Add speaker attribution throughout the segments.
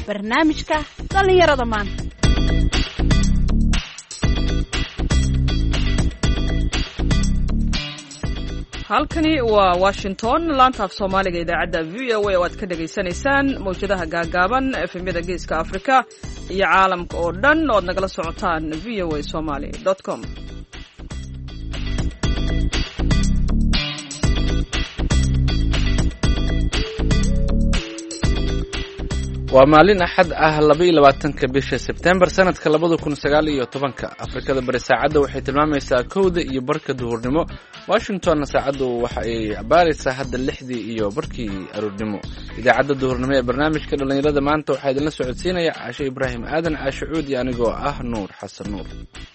Speaker 1: barnaamijka dhallinyarada maanta.
Speaker 2: halkani waa Washington, laanta af Soomaaliga idaacadda VOA oo aad ka dhageysanaysaan mawjadaha gaagaaban efemyada geeska Afrika iyo caalamka oo dhan oo aad nagala socotaan voasomali.com.
Speaker 3: waa maalin axad ah 22 bisha September sanadka 2019 Afrikada bari saacada waxay tilmaamaysaa 1:00 iyo barka duhurnimo. Washington saacadu waxa ay cabaaraysaa hadda 6:00 iyo barkii aroornimo. idaacadda duhurnimo ee barnaamijka dhalinyarada maanta waxaa idinla socodsiinaya Caasho Ibraahim Aadan Caasho Cuudi anigoo ah Nuur Xasan Nuur.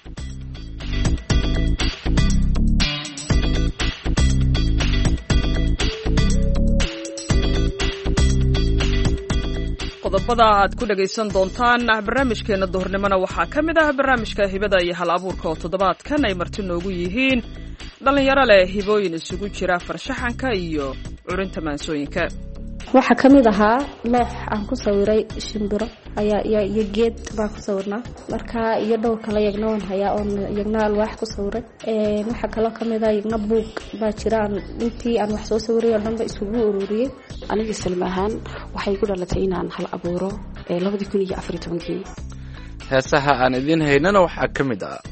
Speaker 2: qodobada aad ku dhagaysan doontaan barnaamijkeena duhurnimona waxaa ka mid ah barnaamijka hibada iyo hal abuurka oo toddobaadkan ay marti noogu yihiin dhalinyaro leh hibooyin isugu jira farshaxanka iyo curinta maansooyinka.
Speaker 4: waxaa ka mid ahaa loox aan ku sawiray shimbiro iyo geed baan ku sawirnaa markaa iyo dhowr kale yagna waan hayaa oon yagna alwaax ku sawiray. waxaa kaloo ka mid ah yagna buug baa jiraan intii aan wax soo sawiray oo dhanba isugu ururiyey.
Speaker 5: aniga Salma ahaan waxay ku dhalatay inaan hal abuuro 2014.
Speaker 3: heesaha aan idin haynana waxaa ka mid ah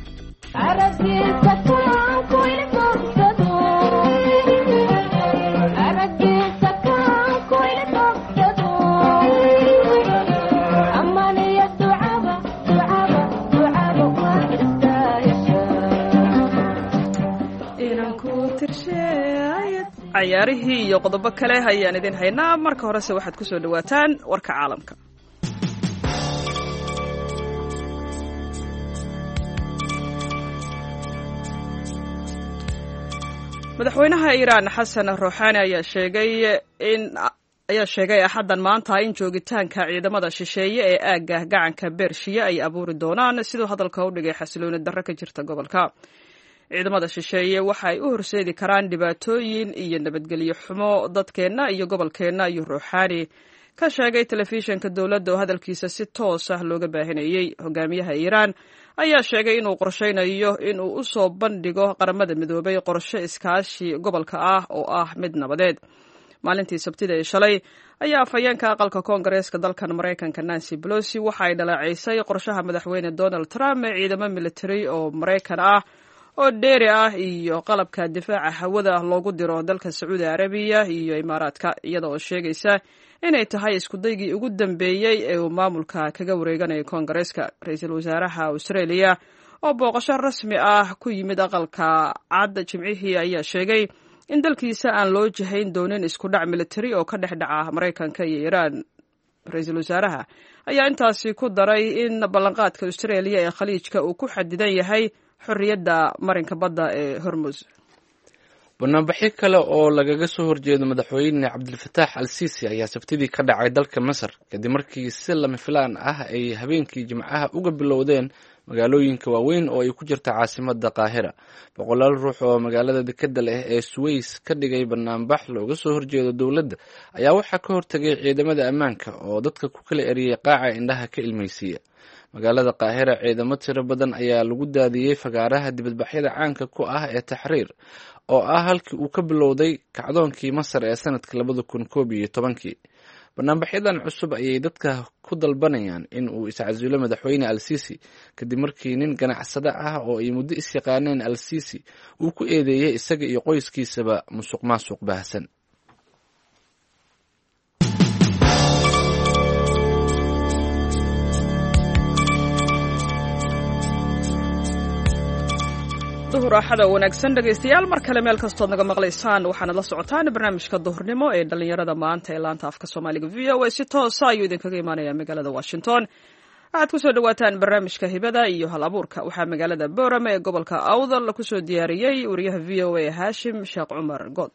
Speaker 2: ciyaarihii iyo qodobo kale ayaan idin haynaa. marka horese waxaad ku soo dhawaataan warka caalamka. madaxweynaha Iiraan Xasan Rouhani ayaa sheegay axaddan maanta in joogitaanka ciidamada shisheeye ee aagga gacanka Bershiya ay abuuri doonaan sidoo hadalka u dhigay xasilooni darro ka jirta gobolka. ciidamada shisheeye waxa ay u horseedi karaan dhibaatooyin iyo nabadgelyo xumo dadkeenna iyo gobolkeenna ayuu Rouhani ka sheegay telefishinka dowladda oo hadalkiisa si toos ah looga baahinayey. hogaamiyaha Iiraan ayaa sheegay inuu qorsheynayo inuu u soo bandhigo qaramada midoobay qorshe iskaashi gobolka ah oo ah mid nabadeed. maalintii sabtida ee shalay ayaa afhayeenka aqalka koongareeska dalkan Maraykanka Nancy Pelosi waxa ay dhaleeceysay qorshaha madaxweyne Donald Trump ee ciidamo military oo Maraykan ah oo dheeri ah iyo qalabka difaaca hawada loogu diro dalka Sacuudi Arabiya iyo Imaaraadka, iyada oo sheegaysa inay tahay isku daygii ugu dambeeyey ee uu maamulka kaga wareeganayo koongareeska. ra'iisul wasaaraha Australia oo booqasho rasmi ah ku yimid aqalka cad Jimcihii ayaa sheegay in dalkiisa aan loo jihayn doonin isku dhac military oo ka dhex dhaca Maraykanka iyo Iiraan. ra'iisul wasaaraha ayaa intaasi ku daray in ballanqaadka Australia ee khaliijka uu ku xadidan yahay xorriyadda marinka badda ee Hormuz.
Speaker 3: banaanbaxyo kale oo lagaga soo horjeedo madaxweyne Cabdilfataax al-Siisi ayaa sabtidii ka dhacay dalka Masar kadib markii si lama filaan ah ay habeenkii Jimcaha uga bilowdeen magaalooyinka waaweyn oo ay ku jirta caasimadda Qaahira. boqolaal ruux oo magaalada dekedda leh ee Suways ka dhigay banaanbax looga soo horjeedo dowladda ayaa waxaa ka hortagay ciidamada ammaanka oo dadka ku kala eriyay qaaca indhaha ka ilmaysiiya. magaalada Qaahira ciidamo tiro badan ayaa lagu daadiyey fagaaraha dibadbaxyada caanka ku ah ee Taxriir oo ah halkii uu ka bilowday kacdoonkii Masar ee sanadka 2011. banaanbaxyadan cusub ayay dadka ku dalbanayaan in uu iscasulo madaxweyne al-Siisi kadib markii nin ganacsade ah oo ay muddo isyaqaaneen al-Siisi uu ku eedeeyay isaga iyo qoyskiisaba musuqmaasuq baahsan.
Speaker 2: duhur axada wanaagsan dhegaystayaal mar kale meel kastood naga maqlaysaan waxaanad la socotaan barnaamijka duhurnimo ee dhalinyarada maanta ee laanta afka Soomaaliga VOA si toosa ayuu idinkaga imaanaya magaalada Washington. waxaad ku soo dhawaataan barnaamijka hibada iyo hal abuurka. waxaa magaalada Boorama ee gobolka Awdal ku soo diyaariyey wariyaha VOA Hashim Sheekh Cumar Good.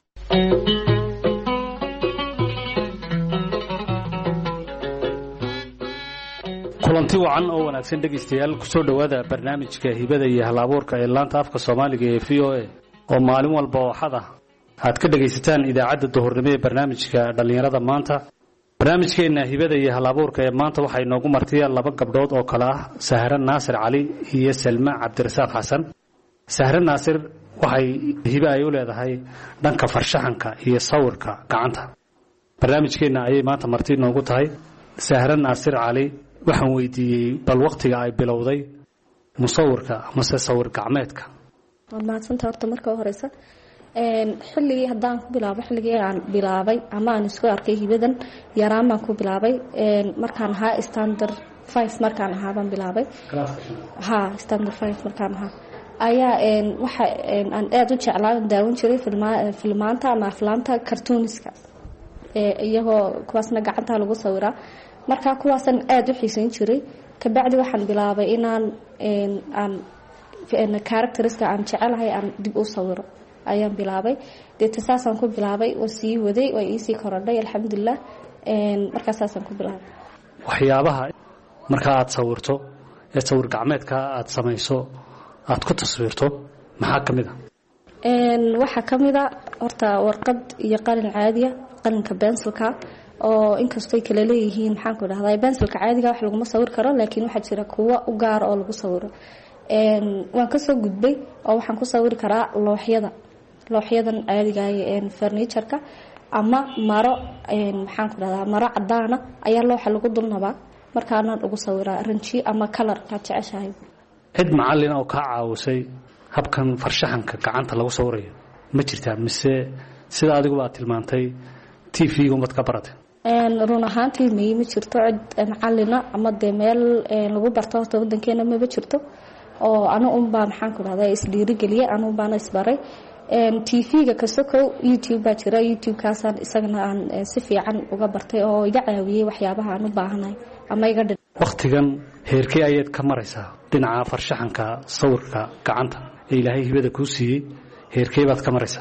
Speaker 6: kulanti wacan oo wanaagsan dhegaystayaal ku soo dhawaada barnaamijka hibada iyo hal abuurka ee laanta afka Soomaaliga ee VOA oo maalin walba oo xad ah aad ka dhagaysataan idaacadda duhurnimo ee barnaamijka dhalinyarada maanta barnaamijkeena hibada iyo halabuurka ee maanta waxay noogu martiya laba gabdhood oo kale ah Sahra Naasir Cali iyo Salma Cabdirasaaq Xasan. Sahra Naasir waxay hiba ay u leedahay dhanka farshaxanka iyo sawirka gacanta. barnaamijkeena ayay maanta marti noogu tahay. Sahra Naasir Cali waxaan weydiiyey bal waqtiga ay bilowday musawirka ama sawir gacmeedka.
Speaker 4: maanta horta marka horeysa xilligii haddaan ku bilaabo xilligii aan bilaabay ama aan isku arkay hibadan yaraan baan ku bilaabay markaan ahaa standard 5 markaan ahaa baan bilaabay standard 5 markaan ahaa ayaa waxa aan aad u jeclaa daawan jiray filmaanta ama aflaanta cartooniska iyagoo kuwaasna gacanta lagu sawiraa marka kuwaasan aad u xiisayn jiray kabacdi waxaan bilaabay inaan characteriska aan jecelahay aan dib u sawiro ayaan bilaabay deetaasaan ku bilaabay oo sii waday oo ii sii korodhay alxamdulillah markaasaan ku bilaabay
Speaker 6: waxyaabaha marka aad sawirto ee sawir gacmeedka aad samayso aad ku taswiirto maxaa kamid ah
Speaker 4: waxa kamid ah horta warqad iyo qalin caadiya qalinka pencilka oo inkastoo kala leeyihiin maxaan ku dhahdaa pencilka caadiga wax lagu sawir karo laakiin waxa jira kuwa u gaar oo lagu sawiro waan ka soo gudbay oo waxaan ku sawiri karaa looxyadan caadiga ah furniture-ka ama maro maxaan ku dhahdaa maro cadaan ah ayaa looxa lagu dulnabaa markaana ugu sawiraa ranji ama color ka jeceshahay
Speaker 6: cid macallin oo ka caawisay habkan farshaxanka gacanta lagu sawirayo ma jirtaa mise sida adigu aad tilmaantay TV-ga umad ka baratay
Speaker 4: run ahaantii ma jirto cid macallina ama de meel lagu barto horta wadankeena ma jirto oo anu baa maxaan ku dhahdaa isdhiirigeliye anu baana isbaray TV-ga kasokow YouTube baa jira YouTube-kaasaan isagana aan si fiican uga bartay oo iga caawiyey waxyaabaha aan u baahanahay ama iga dhin
Speaker 6: waqtigan heerkee ayaad ka maraysaa dhinaca farshaxanka sawirka gacanta ee ilaahay hibada kuu siiyey heerkee baad ka maraysaa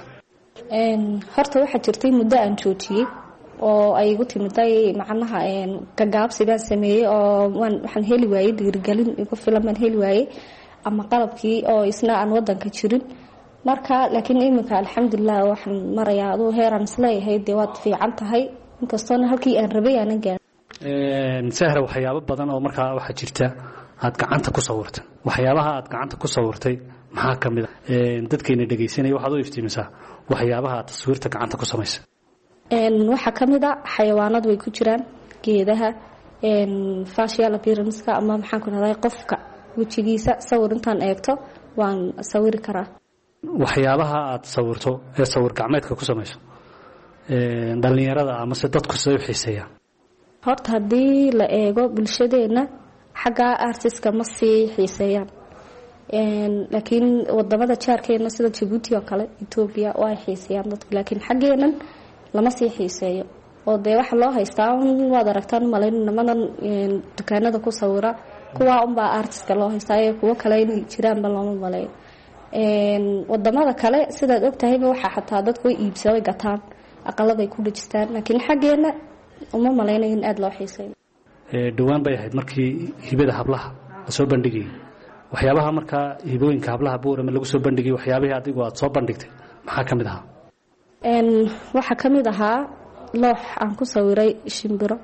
Speaker 4: horta waxaa jirtay muddo aan joojiyey oo ay igu timiday macnaha gagaabsi baan sameeyey oo waxaan heli waayey dhiirigelin igu filan baan heli waayey ama qalabkii oo isna aan wadanka jirin marka laakiin iminka alxamdulillah waxaan marayaa aduu heeraan isleeyahay dee waad fiican tahay inkastoona halkii aan rabay aanan gaarin
Speaker 6: Sahra waxyaabo badan oo markaa waxaa jirta aad gacanta ku sawirtay waxyaabaha aad gacanta ku sawirtay maxaa kamid ah dadkeena dhageysanaya waxaad u iftiimisaa waxyaabaha aad taswiirta gacanta ku samaysay
Speaker 4: waxa kamid ah xayawaanad way ku jiraan geedaha facial appearance ama maxaan ku dhahdaa qofka wajigiisa sawir intaan eegto waan sawiri karaa
Speaker 6: waxyaabaha aad sawirto ee sawir gacmeedka ku samayso dhalinyarada ama se dadku soo xiiseeyaan
Speaker 4: horta haddii la eego bulshadeena xagga artiska ma sii xiiseeyaan laakiin wadamada jaarkeena sida Djibouti oo kale Ethiopia waa xiiseeyaan dadku laakiin xaggeenan lama sii xiiseeyo oo dee waxa loo haystaa waad aragtaan malayn nimadan dukaanada ku sawira kuwa baa artiska loo haystaa kuwa kale inay jiraan ba looma maleeyo wadamada kale sidaad ogtahay waxa xataa dadku iibsaday gataan aqaladay ku dhijistaan laakiin xageena uma maleynayo in aad loo xiiseeyo
Speaker 6: dhawaan bay ahayd markii hibada hablaha la soo bandhigay waxyaabaha marka hibooyinka hablaha buurama lagu soo bandhigay waxyaabaha adigu aad soo bandhigtay maxaa kamid ahaa
Speaker 4: waxa kamid ahaa loox aan ku sawiray shimbiro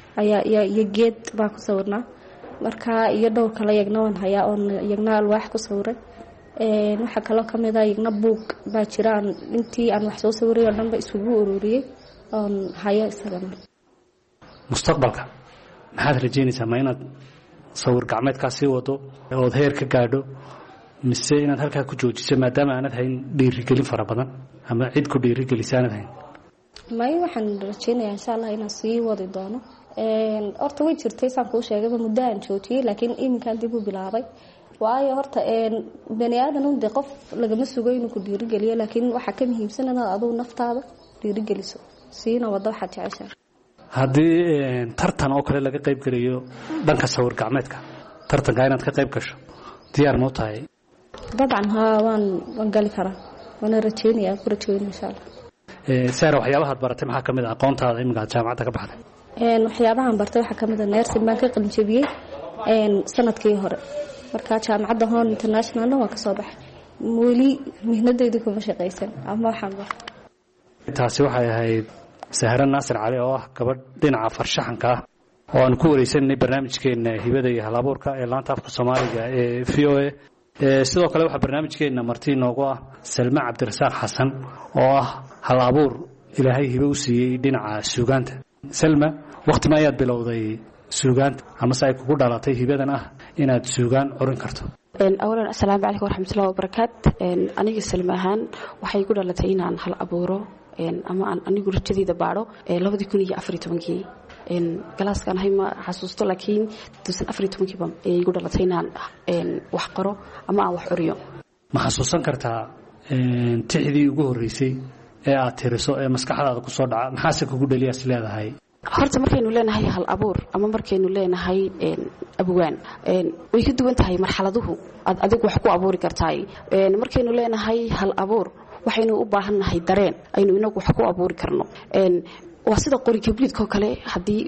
Speaker 4: iyo geed baan ku sawirnaa marka iyo dhowr kale yagna waan hayaa oo yagna alwaax ku sawiray waxa kale kamid ah yagna buug baa jiraan intii aan wax soo sawiray oo dhanba isugu ururiyay oo haya isagana
Speaker 6: mustaqbalka maxaad rajeynaysaa ma inaad sawir gacmeedka sii wado oo heer ka gaadho mise inaad halkaa ku joojiso maadaama aanad hayn dhiirigelin fara badan ama cid ku dhiirigelisa aanad hayn
Speaker 4: may waxaan rajeynayaa insha Allah inaan sii wadi doono horta way jirtay saan kuu sheegay muddo aan joojiyay laakiin iminkaan dib u bilaabay waayo horta bani aadan uu qof lagama sugo inuu ku dhiirigeliyo laakiin waxa ka muhiimsan inaad adigu naftaada dhiirigeliso siina wada waxa jeceshahay
Speaker 6: haddii tartan oo kale laga qayb geliyo dhanka sawir gacmeedka tartanka inaad ka qayb gasho diyaar ma tahay
Speaker 4: dabcan waan gali karaa wana rajeynayaa ku rajeynayaa insha Allah
Speaker 6: Sahra waxyaabaha aad baratay maxaa kamid ah aqoontaada imika jaamacadda ka baxday
Speaker 4: waxyaabaha aan bartay waxa kamid ah nursing baan ka qalin jabiyay sanadkii hore marka jaamacadda Hon International waa ka soo baxay weli mihnadayda kuma shaqeysan ama waxaan
Speaker 6: taasi waxay ahayd sahre naasir cali oo ah gabadh dhinaca farshaxanka ah oo aan ku wareysanay barnaamijkeena hibada iyo halabuurka ee laanta afka Soomaaliga ee VOA sidoo kale waxa barnaamijkeena marti noogu ah Salma Cabdirasaaq Xasan oo ah halabuur ilaahay hibo u siiyay dhinaca suugaanta. Salma, waqti ma ayaad bilowday suugaanta ama say kugu dhalatay hibadan ah inaad suugaan oran karto?
Speaker 5: أولاً السلام عليكم ورحمة الله وبركاته. أنا سلمان waxay ku dhalatay inaan hal abuuro ama aan anigu rajadayda baaro 2014 galaaskan hay ma xasuusto laakiin 2014 baan ay ku dhalatay inaan wax qoro ama aan wax curiyo.
Speaker 6: Ma xasuusan kartaa tixdii ugu horeysay ee aad tiriso ee maskaxdaada ku soo dhaca maxaa se kugu dhaliyaas leedahay?
Speaker 5: horta markaynu leenahay hal abuur ama markaynu leenahay abwaan way ka duwan tahay marxaladuhu adigu wax ku abuuri kartaay markaynu leenahay hal abuur waxaynu u baahannahay dareen aynu inagu wax ku abuuri karno waa sida qori kibriidka kale hadii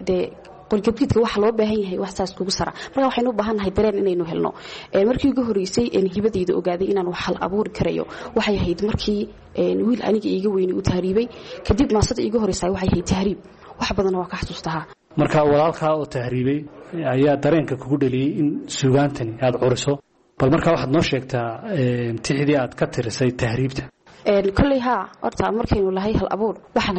Speaker 5: qori kibriidka waxa loo baahan yahay wax saas kugu sara marka waxaynu u baahannahay dareen inaynu helno markii ugu horeysay hibadayda ogaaday inaan wax hal abuuri karayo waxay ahayd markii wiil aniga iiga weyn u tahriibay kadib maasada iiga horeysay waxay ahayd tahriib wax badan waa ka xasuustaha
Speaker 6: marka walaalka oo tahriibay ayaa dareenka kugu dhaliyay in suugaantani aad curiso bal marka waxaad noo sheegtaa tixdii aad ka tirisay tahriibta
Speaker 5: kulli horta markaynu lahay hal abuur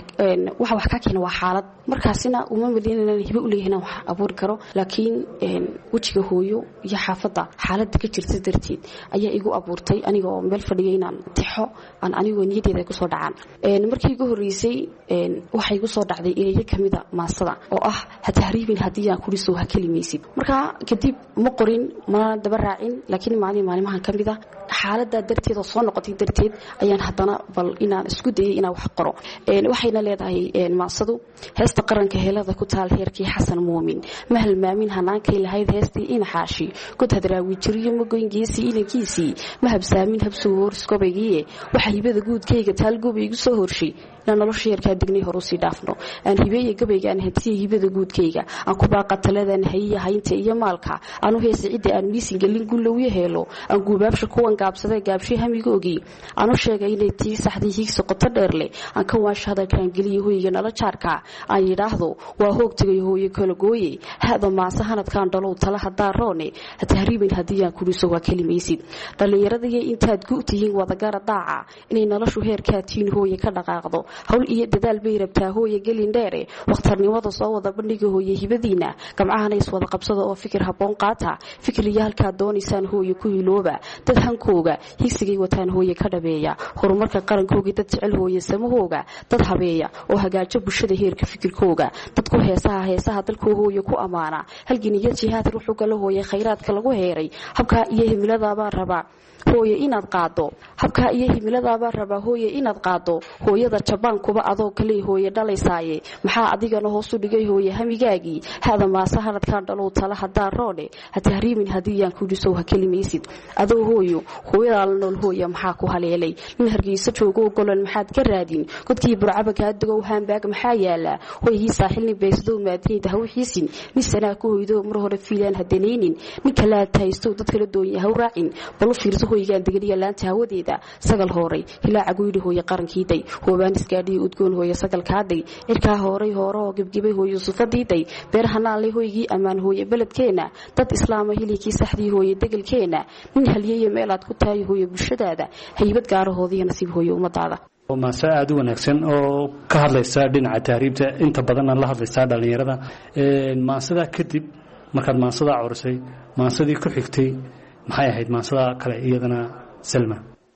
Speaker 5: waxa wax ka keenay waa xaalad markaasina uma midinayna hibo u leeyahay wax abuur karo laakiin wajiga hooyo iyo xaafada xaaladda ka jirta darteed ayaa igu abuurtay aniga oo meel fadhiyay inaan tixo aan anigu niyadeeda ku soo dhacaan markii ugu horeysay waxay igu soo dhacday ereyga kamida maasada oo ah ha tahriibin hadii aan ku dhiso ha kalimaysid marka kadib ma qorin ma daba raacin laakiin maalimahan kamida xaaladda darteed oo soo noqotay darteed ayaan haddana bal inaan isku dayay inaan wax qoro waxayna leedahay maasadu heesta qaranka heelada ku taal heerkii xasan muumin ma halmaamin hanaankay lahayd heestii in xaashi god hadraawi jiriyo magoyngiisii inankiisii ma habsaamin habsuu horskobaygiiye waxa hibada guudkayga taal gubay igu soo horshay inaan nolosha yarkaa degnay hor usii dhaafno aan hibeeye gabaygaan hadiya hibada guudkayga aan ku baaqa taladan hayiya haynta iyo maalka aanu heesa cidda aan miisin gelin gullowyo heelo aan guubaabsha kuwan gaabsaday gaabshi hamigoogii aanu sheegay inay tii saxdii hiigsa qoto dheer leh aan ka waansho hadalkaan geliya hooyiga nala jaarka aan yidhaahdo waa hoog tegay hooye kala gooye hada maase hanadkaan dhalow tala hadaa roone ha tahriibin haddii aan kudhiso waa kelimaysid dhallinyaradaiyo intaad gu tihiin wadagara daaca inay noloshu heerkaa tiin hooye ka dhaqaaqdo hawl iyo dadaal bay rabtaa hooye gelin dheere waqtarnimada soo wada bandhiga hooye hibadiina gamcahana iswada qabsada oo fikir habboon qaata fikir iyo halkaad doonaysaan hooye ku hilooba dad hankooga higsigay wataan hooye ka dhabeeya horumarka qarankoogii dad jecel hooye samahooga dad habeeya oo hagaajo bulshada heerka fikirkooga dadku heesaha dalkoo hooye ku ammaana halginiyo jihaad ruuxu gala hooye khayraadka lagu heeray habkaa iyo himiladaabaa rabaa hooye inaad qaado habkaa iyo himiladaabaa rabaa hooye inaad qaado hooyada jabaan kuba adoo kale hooye dhalaysaaye maxaa adigana hoosu dhigay hooye hamigaagii hada maase hanadkaan dhalow tala hadaa roone ha tahriibin haddii aan ku dhisow ha kelimaysid adoo hooyadaa la nool hooye maxaa ku haleelay nin hargeysa joogo golol maxaad ka raadin godkii burcaba kaa dugow haambaag maxaa yaala hooyihii saaxilni beysdow maadinayda ha u xiisin nin sanaa ku hoydo mar hore fiilaan hadanaynin nin kalaad haystow dad kala doonya ha u raacin balu fiirso hooyigaan degaliya laanta hawadeeda sagal hooray hilaaca guyidhi hooye qarankiiday hoobaan isgaadhiyo udgoon hooye sagalkaaday cirkaa hooray hoorahoo gebgebay hooye sufadiiday beerhanaanle hooygii ammaan hooye beledkeena dad islaama hilikii saxdii hooye degelkeena nin haliyaya meelaad ku tahay hooye bulshadaada haybad gaarahoodiiyo nasiib hooye ummadaada
Speaker 6: maase aad u wanaagsan oo ka hadlaysa dhinaca tahriibta inta badan la hadlaysa dhalinyarada maasada kadib markaad maasada curisay maasadii ku xigtay maxay ahayd maasada kale iyadana Salma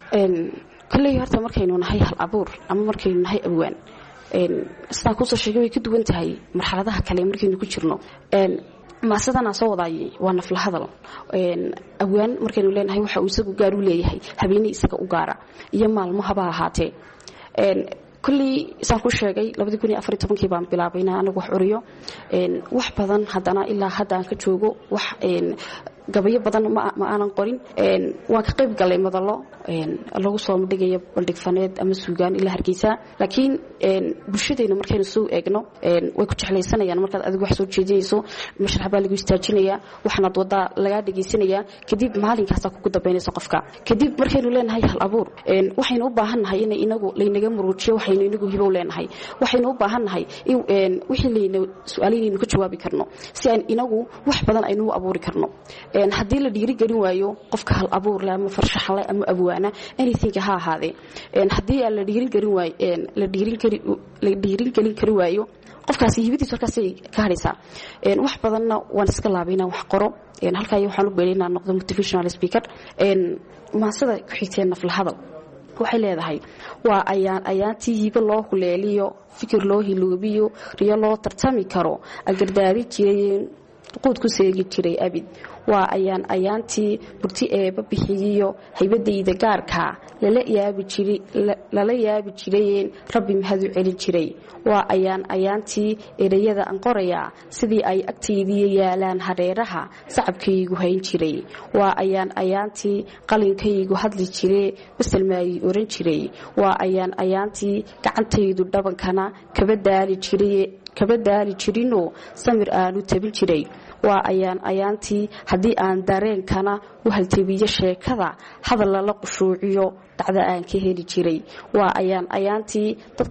Speaker 5: kulli horta markaynu nahay hal abuur ama markaynu nahay abwaan sidaan ku soo sheegay way ka duwan tahay marxaladaha kale markaynu ku jirno maasadana soo wadaayay waa nafla hadal abwaan markaynu leenahay waxa uu isagu gaar u leeyahay habeenii isaga u gaara iyo maalmo haba ahaatee kulli saan ku sheegay 2014 baan bilaabay inaan anigu wax curiyo wax badan haddana ilaa hadda aan ka joogo wax gabayo badan ma aanan qorin waan ka qayb galay madallo lagu soo dhigayo bandhig faneed ama suugaan ilaa Hargeysa laakiin bulshadeena markaynu soo eegno way ku jeclaysanayaan markaad adigu wax soo jeedinayso mashrax baa lagu istaajinaya waxna wada laga dhageysanaya kadib maalinkaas ku dambeynayso qofka kadib markaynu leenahay hal abuur waxaynu u baahannahay in inagu laynaga muruujiyo waxaynu inagu hibo leenahay waxaynu u baahannahay in wixii layna su'aalaynu ka jawaabi karno si aan inagu wax badan aynu abuuri karno haddii la dhiiri gelin waayo qofka hal abuur leh ama farshax leh ama abwaana anything ha ahaade haddii la dhiiri gelin waayo la dhiiri gelin kari waayo qofkaasi hibadiisa halkaas ka haraysaa wax badanna waan iska laabayna wax qoro halkaa waxaan u beelinaa noqdo motivational speaker maasada ku xigteen nafla hadal waxay leedahay waa ayaantii hibo loo huleeliyo fikir loo hiloobiyo riyo loo tartami karo agardaadi jireen quud ku seegi jiray abid waa ayaantii burti eeba bixiyo haybadayda gaarka lala yaabi jireen rabbi mahadu celin jiray waa ayaantii ereyada aan qorayaa sidii ay agteydii yaalaan hareeraha sacabkaygu hayn jiray waa ayaantii qalinkaygu hadli jiray basalmaayi oran jiray waa ayaantii gacantaydu dhabankana kaba daali jirinoo samir aanu tabin jiray waa ayaantii haddii aan dareenkana u haltabiyo sheekada hadal lala qushuuciyo dhacda aan ka heli jiray waa ayaantii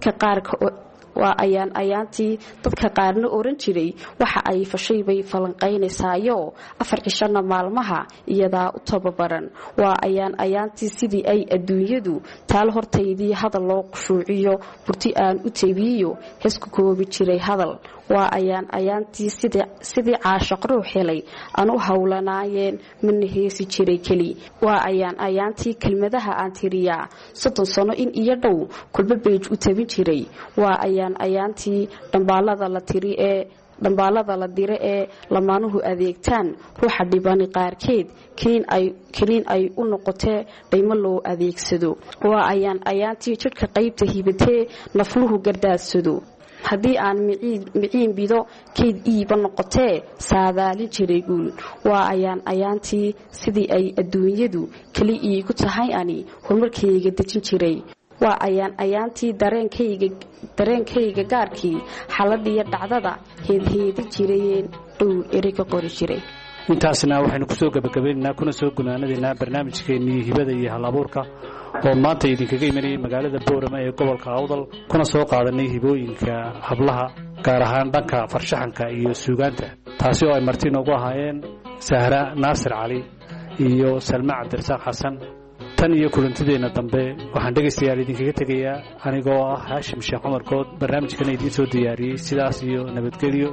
Speaker 5: dadka qaarna oran jiray waxa ay fashay bay falanqaynaysaayo 4 cishana maalmaha iyadaa u tababaran waa ayaantii sidii ay adduunyadu taal hortaydii hadal loo qushuuciyo burti aan u tabiyo heesku koobi jiray hadal waa ayaantii sidii caashaq ruux helay aan u hawlanaayeen mana heesi jiray keli waa ayaantii kelmadaha aan tiriyaa 30 sano in iyo dhow kulba beej u tabin jiray waa ayaantii dhambaalada la dire ee lamaanuhu adeegtaan ruuxa dhibani qaarkeed kiniin ay u noqotee dhaymo loo adeegsado waa ayaantii jidhka qaybta hibatee nafluhu gardaadsado haddii aan miciin bido kayd iiba noqotee saadaalin jiray guul waa ayaantii sidii ay adduunyadu keli iigu tahay ani horumarkayga dejin jiray waa ayaantii dareenkayga gaarkii xaladhiyo dhacdada heedheedi jirayeen dhowr ereyga qori jiray
Speaker 6: intaasna waxaynu ku soo gabagabaynaynaa kuna soo gunaanadaynaa barnaamijkeennii hibada iyo hal abuurka oo maanta idinkaga imanayay magaalada boorama ee gobolka awdal kuna soo qaadanay hibooyinka hablaha gaar ahaan dhanka farshaxanka iyo suugaanta taasi oo ay marti noogu ahaayeen Sahra Naasir Cali iyo Salma Cabdirasaaq Xasan tan iyo kulantideenna dambe waxaan dhegaystayaal idinkaga tegayaa anigoo ah Haashim Sheekh Cumar Good barnaamijkan idin soo diyaariyay sidaas iyo nabadgelyo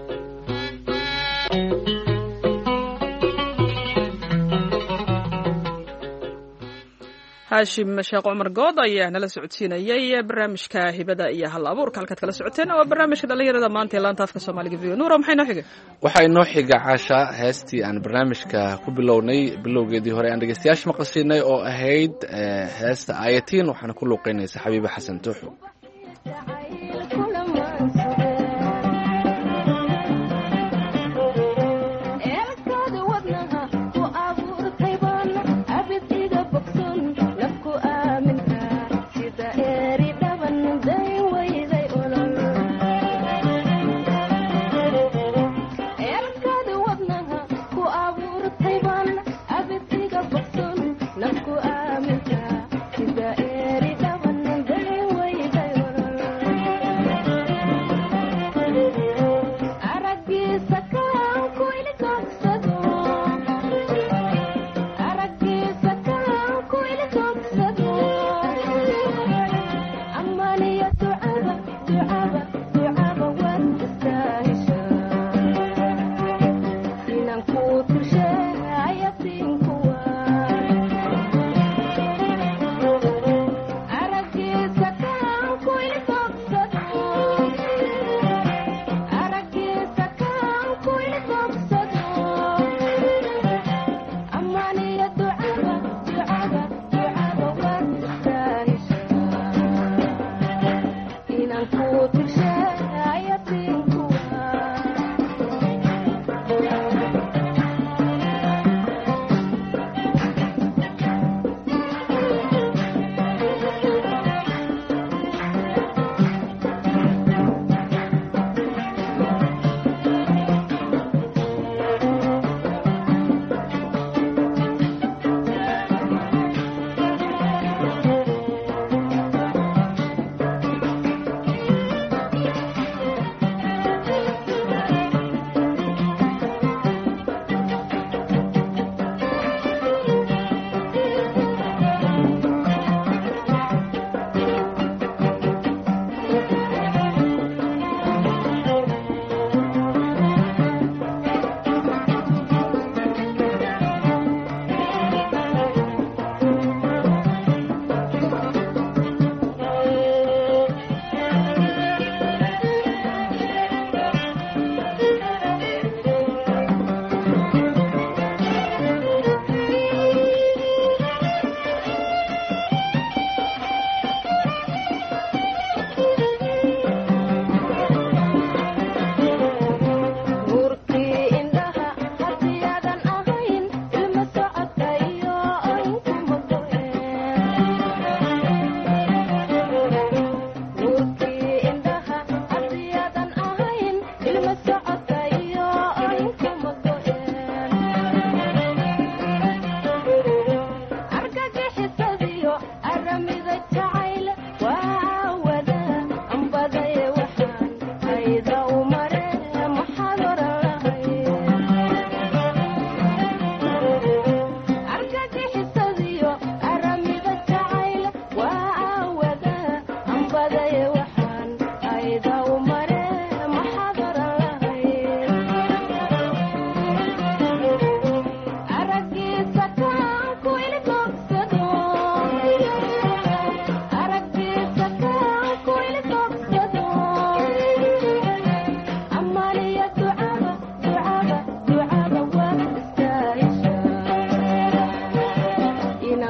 Speaker 2: haashim sheekh cumar good ayaa nala socodsiinayay barnaamijka hibada iyo hal abuurka halkaad kala socoteen oo barnaamijka dhalinyarada maanta ee laanta afka Soomaaliga v nuura maxay noo xigay
Speaker 3: waxay noo xiga caasha heestii aan barnaamijka ku bilownay bilowgeedii hore aan dhageystayaasha maqashiinay oo ahayd heesta ayatiin waxaan ku luuqeynaysaa Xabiiba Xasan Tuuxo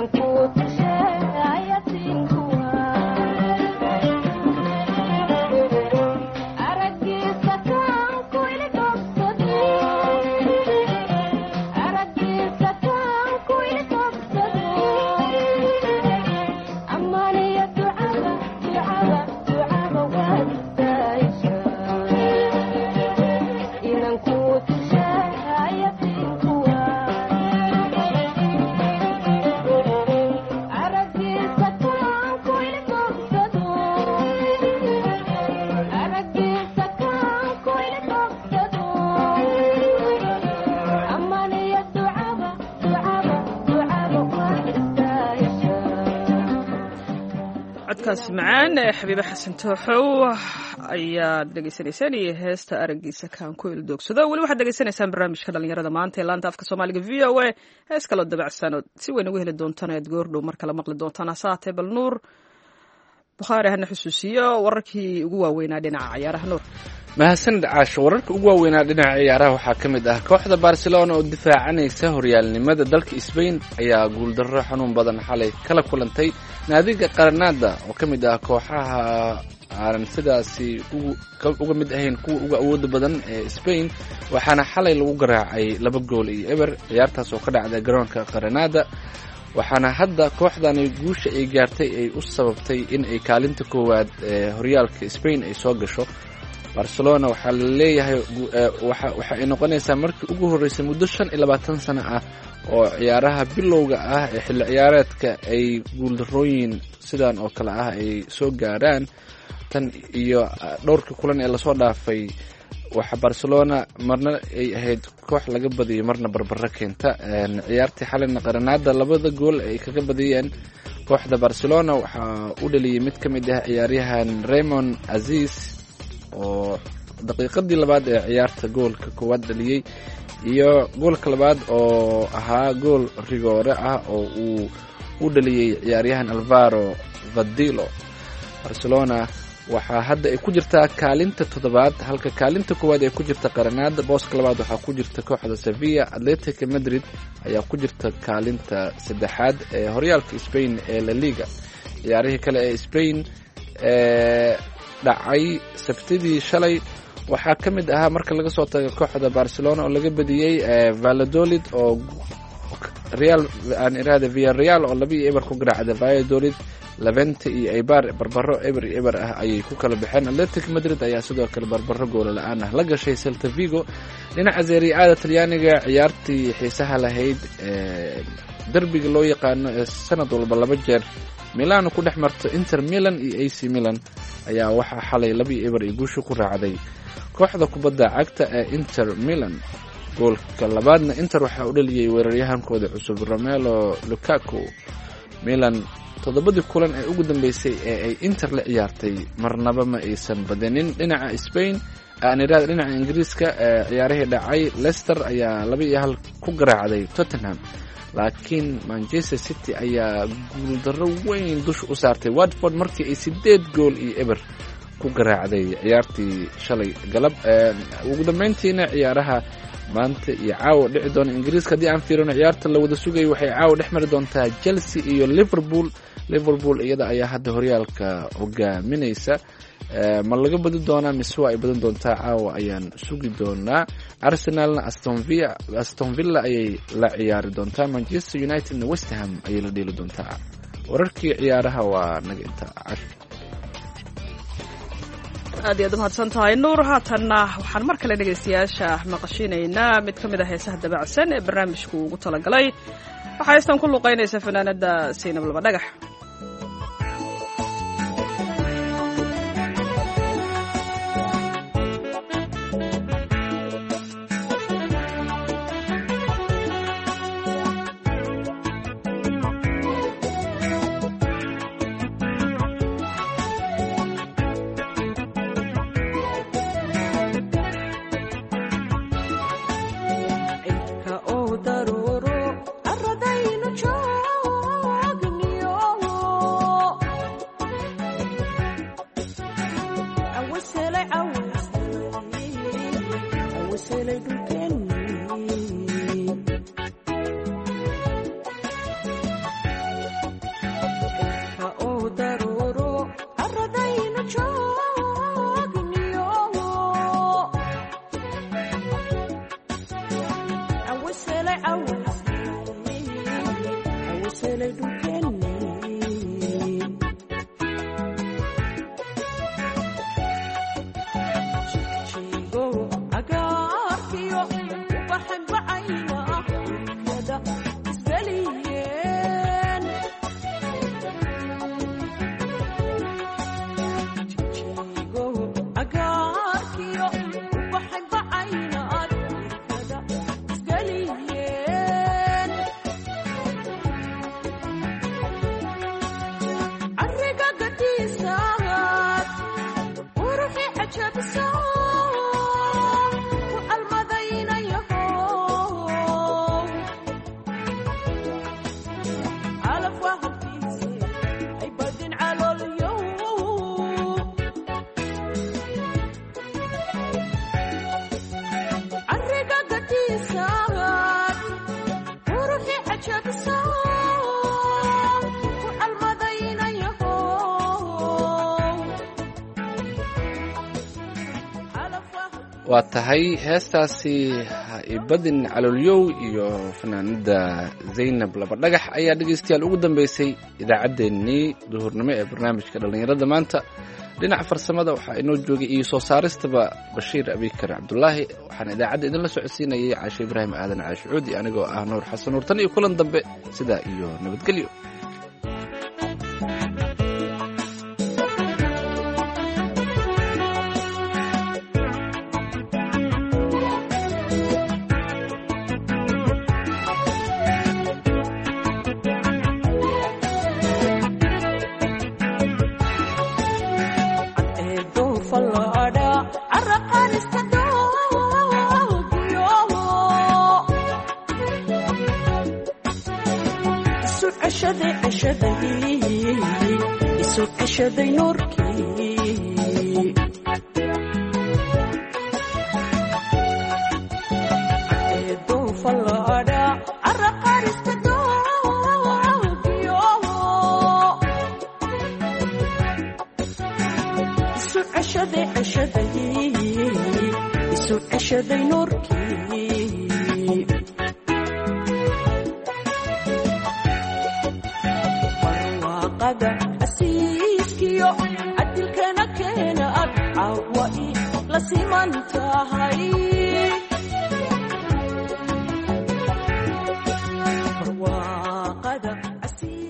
Speaker 2: codkaasi macaan ee xabiibe xasan tooxow ayaad dhegaysanaysaan iyo heesta araggiisa kaan ku ildoogsado weli waxaad dhegaysanaysaan barnaamijka dhalinyarada maanta ee laanta afka soomaaliga v o a hees kaloo dabacsan oo si weyn uga heli doontaan aad goordhow mar kale maqli doontaan hasaatee bal nuur bukhaari hana xusuusiyo wararkii ugu waaweynaa dhinaca ciyaaraha nuur
Speaker 3: mahadsanid caasho wararka ugu waaweynaa dhinaca ciyaaraha waxaa ka mid ah kooxda barcelona oo difaacanaysa horyaalnimada dalka Spain ayaa guuldarro xanuun badan xalay kala kulantay naadiga Granada oo ka mid ah kooxaha aan sidaasi uga mid ahayn kuwa uga awood badan ee Spain waxaana xalay lagu garaacay 2 gool iyo eber ciyaartaas oo ka dhacday garoonka Granada waxaana hadda kooxdani guusha ay gaartay ay u sababtay in ay kaalinta koowaad ee horyaalka Spain ay soo gasho Barcelona waxaa la leeyahay waxa ay noqonaysaa markii ugu horeysay muddo 25 sano ah oo ciyaaraha bilowga ah ee xilli ciyaareedka ay guuldarrooyin sidan oo kale ah ay soo gaaraan tan iyo dhowrkii kulan ee lasoo dhaafay waxa Barcelona marna ay ahayd koox laga badiyay marna barbaro keenta ciyaartii xalina Granada 2 gool ay kaga badiyeen kooxda Barcelona waxa uu dhaliyay mid ka mid ah ciyaaryahan Ramon Aziz oo daqiiqadii labaad ee ciyaarta goolka koowaad dhaliyay iyo goolka labaad oo ahaa gool rigoore ah oo uu u dhaliyay ciyaaryahan Alvaro Vadillo Barcelona waxaa hadda ay ku jirtaa kaalinta 7aad halka kaalinta koowaad ay ku jirta Granada booska labaad waxaa ku jirta kooxda Sevilla Atletico Madrid ayaa ku jirta kaalinta 3aad ee horyaalka Spain ee La Liga ciyaarihii kale ee Spain dhacay sabtidii shalay waxaa ka mid ahaa marka laga soo tago kooxda Barcelona oo laga badiyay Valladolid oo Villarreal oo 2-0 ku garaacday Valladolid Levante iyo Eibar barbaro eber ah ayay ku kala baxeen Atletico Madrid ayaa sidoo kale barbaro gool la'aan ah la gashay Celta Vigo dhinaca Serie A Talyaaniga ciyaartii xiisaha lahayd derbiga loo yaqaano sanad walba 2 jeer Milan ku dhex marto Inter Milan iyo AC Milan ayaa waxaa xalay 2-0 ay guusha ku raacday kooxda kubadda cagta ee Inter Milan goolka labaadna Inter waxa uu dhaliyay weeraryahankooda cusub Romelu Lukaku Milan 7 kulan ee ugu dambeysay ee ay Inter la ciyaartay marnaba ma aysan badanin dhinaca Spain dhinaca Ingiriiska ciyaarihii dhacay Leicester ayaa 2-1 ku garaacday Tottenham laakiin Manchester City ayaa guuldarro weyn dush u saartay Watford markii ay 8 gool iyo eber ku garaacday ciyaartii shalay galab ugu dambeyntiina ciyaaraha maanta iyo caawa dhici doona Ingiriiska hadii aan fiirino ciyaarta la wada sugay waxay caawa dhex mari doontaa Chelsea iyo Liverpool iyada ayaa hadda horyaalka hogaaminaysa ma laga badi doonaa mise waa ay badan doontaa caawa ayaan sugi doonaa Arsenalna Aston Villa ayay la ciyaari doontaa Manchester Unitedna West Ham ayay la dheeli doontaa wararkii ciyaaraha waa naga intaa
Speaker 2: aad iyo aad umahadsan tahay nuur haatanna waxaan mar kale dhegaystayaasha maqashinaynaa mid ka mid ah heesaha dabacsan ee barnaamijku ugu talagalay waxaa heestan ku luqaynaysa fanaanada Saynab Laba Dhagax
Speaker 7: daruuro arradaynu joogniyo
Speaker 3: waa tahay heestaasi ibadin caloolyow iyo fanaanada zaynab labadhagax ayaa dhegaystayaal ugu dambeysay idaacaddeenii duhurnimo ee barnaamijka dhallinyarada maanta. dhinaca farsamada waxaa inoo joogay iyo soo saaristaba bashiir abikar cabdulaahi. waxaan idaacadda idinla socodsiinayay caashe ibraahim aadan caashucuudi anigoo ah nuur xasan nuur. tan iyo kulan dambe sidaa iyo nabadgelyo.
Speaker 7: عشدي نوركي عيدو فلادا عرقار استدوك يومو يسوع عشدي نوركي مرواقدا عدلكنا كينا عوائي لسيمان تاهي